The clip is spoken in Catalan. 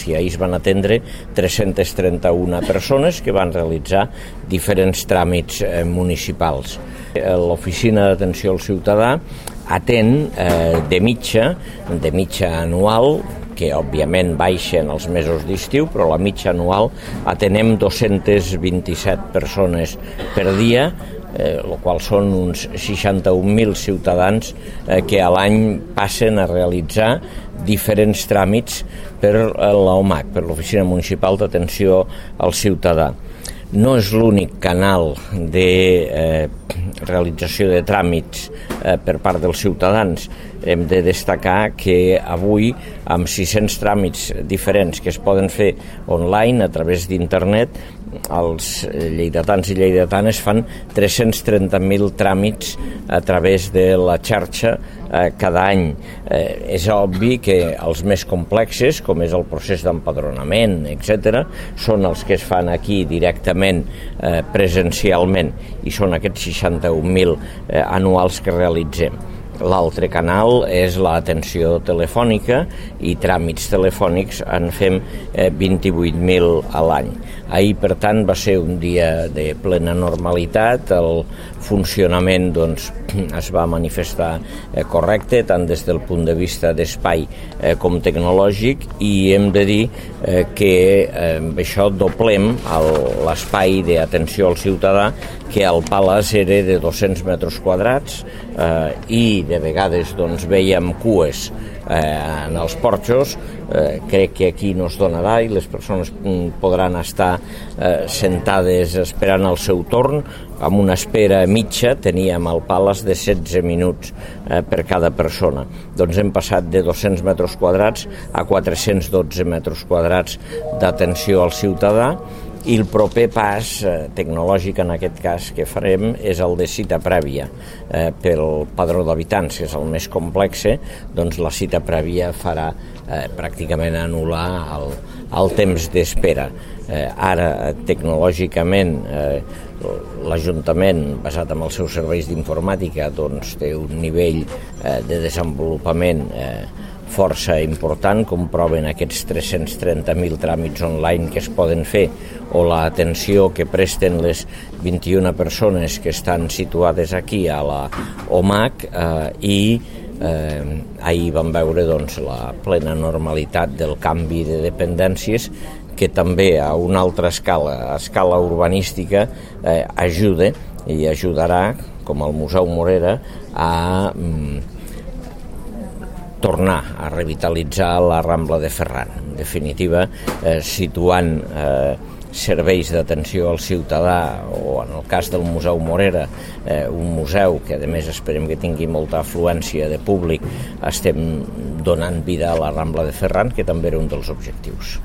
Ahir es van atendre 331 persones que van realitzar diferents tràmits municipals. L'Oficina d'Atenció al Ciutadà atén de mitja anual, que òbviament baixa en els mesos d'estiu, però la mitja anual atenem 227 persones per dia, el qual són uns 61.000 ciutadans que a l'any passen a realitzar diferents tràmits per l'OMAC, per l'Oficina Municipal d'Atenció al Ciutadà. No és l'únic canal de realització de tràmits per part dels ciutadans. Hem de destacar que avui, amb 600 tràmits diferents que es poden fer online a través d'internet, els lleidatans i lleidatanes fan 330.000 tràmits a través de la xarxa cada any. És obvi que els més complexes, com és el procés d'empadronament, etc., són els que es fan aquí directament, presencialment, i són aquests 61.000 anuals que realitzem. L'altre canal és l'atenció telefònica i tràmits telefònics en fem 28.000 a l'any. Ahir, per tant, va ser un dia de plena normalitat, el funcionament es va manifestar correcte, tant des del punt de vista d'espai com tecnològic, i hem de dir que amb això doblem l'espai d'atenció al ciutadà, que al Palace era de 200 metres quadrats i de vegades veiem cues en els porxos. Crec que aquí no es donarà i les persones podran estar sentades esperant el seu torn. Amb una espera mitja teníem al Palace de 16 minuts per cada persona. Doncs hem passat de 200 metres quadrats a 412 metres quadrats d'atenció al ciutadà. I el proper pas tecnològic, en aquest cas, que farem és el de cita prèvia pel padró d'habitants, que és el més complex. Doncs la cita prèvia farà pràcticament anul·lar el temps d'espera. Ara, tecnològicament, l'Ajuntament, basat en els seus serveis d'informàtica, té un nivell de desenvolupament força important, com proven aquests 330.000 tràmits online que es poden fer, o l'atenció que presten les 21 persones que estan situades aquí a la OMAC, i ahir vam veure la plena normalitat del canvi de dependències, que també a una altra escala, a escala urbanística, ajuda i ajudarà, com el Museu Morera, a tornar a revitalitzar la Rambla de Ferran. En definitiva, situant serveis d'atenció al ciutadà, o en el cas del Museu Morera, un museu que a més esperem que tingui molta afluència de públic, estem donant vida a la Rambla de Ferran, que també era un dels objectius.